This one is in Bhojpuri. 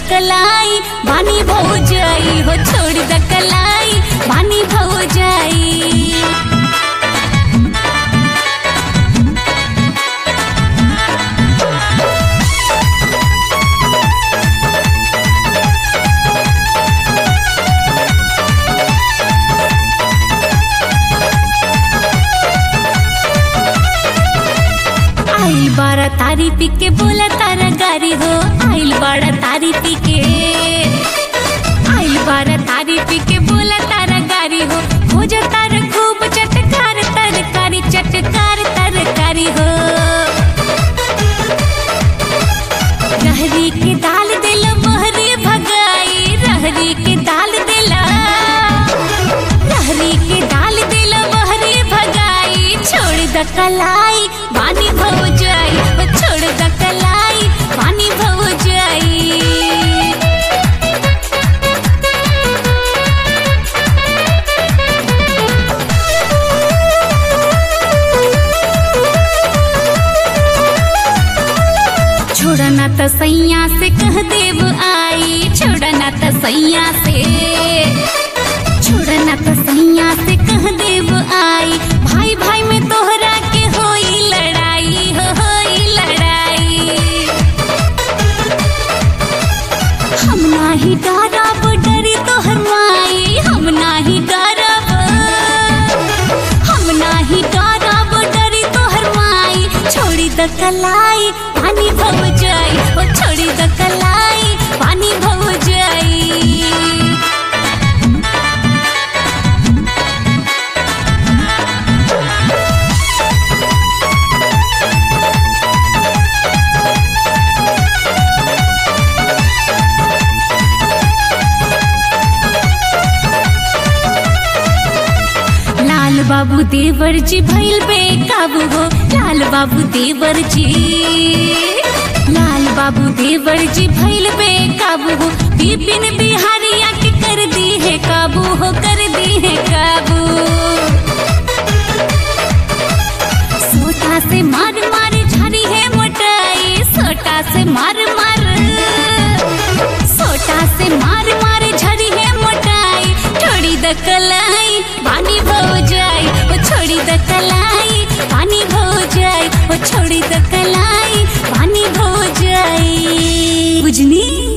कलाई बानी भौजाई हो, छोड़ द कलाई बानी भौजाई। आइल बारा तारी पी के बोला तारा गारी हो, आइल बारा तारी पी के, आइल बारा तारी पी के बोला तारा गारी हो जा तारा खूब चटकार तरकारी, चटकार तरकारी हो। रहरी के दाल दिला मोहरी भगाई, रहरी के दाल दिला, रहरी के दाल दिला मोहरी भगाई। छोड़ द कलाई बानी भौजाई, छोड़ द कलाई बानी भौजाई। छोड़ना त सैया से कह देव आई, छोड़ना त सैया से, छोड़ना त सैया से कह देव आई। भाई भाई में तोहरा के होई लड़ाई हो, होई लड़ाई। हम नाही डरब डरी तोहर माई, हम नाही डरब, हम नाही डरब डरी तोहर माई। छोड़ी द कलाई पानी भौजाई, ओ छोड़ी द कलाई पानी भौजाई। लाल बाबू देवर जी भइल बेकाबू हो, लाल बाबू देवर जी, लाल बाबू देवर जी भइल बेकाबू हो। विपिन बिहारिया के कर दी है काबू हो, कर दी है काबू। सोटा से मार मार झरी है मोटाई, सोटा से मार मार, सोटा से मार मार झरी है मोटाई। छोड़ी द कलाई बानी भौजाई, ओ छोड़ी द कलाई बानी भौजाई, ओ छोड़ी द कलाई बानी भौजाई। बुझनी।